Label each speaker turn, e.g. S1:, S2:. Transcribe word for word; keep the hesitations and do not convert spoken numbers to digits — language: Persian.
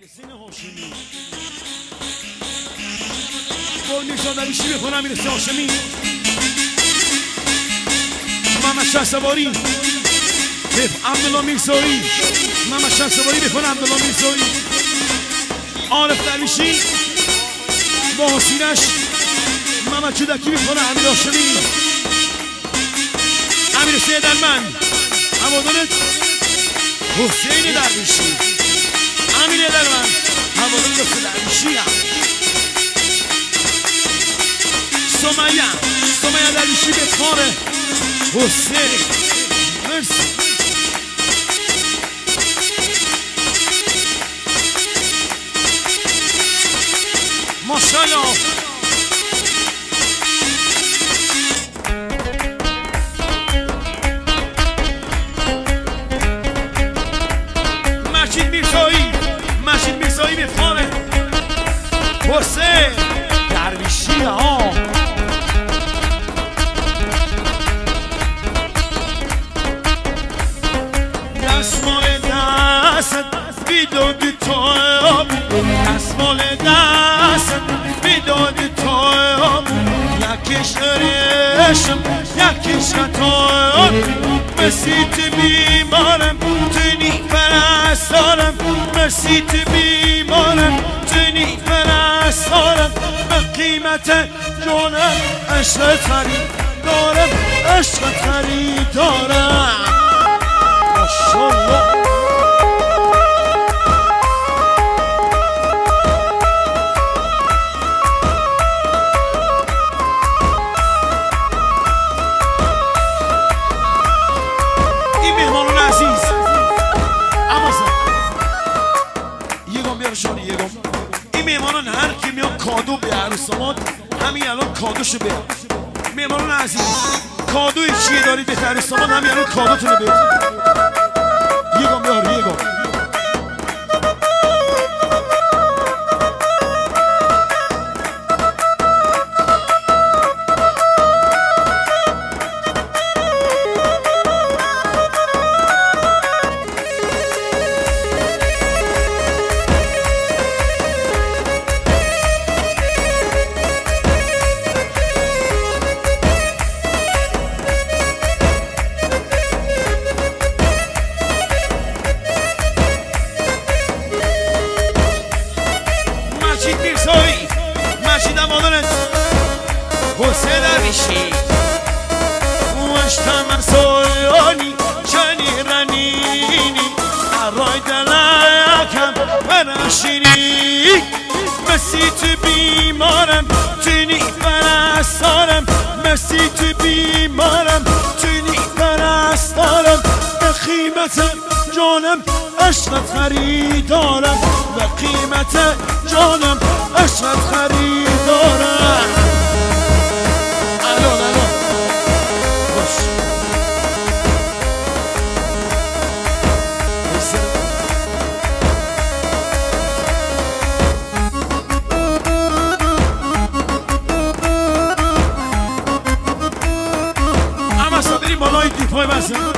S1: حسین هاشمی قول میرزا درویشی بخونه امیر حسین هاشمی محمد شه سواری به عبدالله میرزایی محمد شه سواری بخونه عبدالله میرزایی عارف درویشی با حسینش محمد چودکی بخونه امیر هاشمی امیر حسین درمند همادانت حسین درویشی امیر درمند همادانت حسین درویشی هم سمیه سمیه درویشی به کار حسین مرسی ماشاءالله مجید میرزایی مجید میرزایی به کار حسین درویشی ها دستمال دست بیداد تو دستمال دست بیداد تو یکیش ریشم یکیش خطا مسیت بیمارم تنی پرستارم مسیت بیمارم تنی پرستارم به قیمت جانم عشق خریدارم عشق خریدارم ماشاءالله این مهمانان عزیز عباسه یکم بیار شانی یکم این مهمانان هر کی میان کادو به عروسامات همین الان کادوشو بیار مهمانان عزیز کادوی چیه دارید به عروسامات همین الان کادوتونو بیار یکم بیار یکم مجید میرزایی مجید امادانت حسین درویشی وشتم ارسایانی چنی رنینی رای دلکم برشینی مسیت بیمارم تینی پرستارم مسیت بیمارم تینی پرستارم به قیمت جانم عشقت خریدارم به قیمت جانم عشقت خریدارم الان الان باش اما اصلا بریم بالای دیپای بسه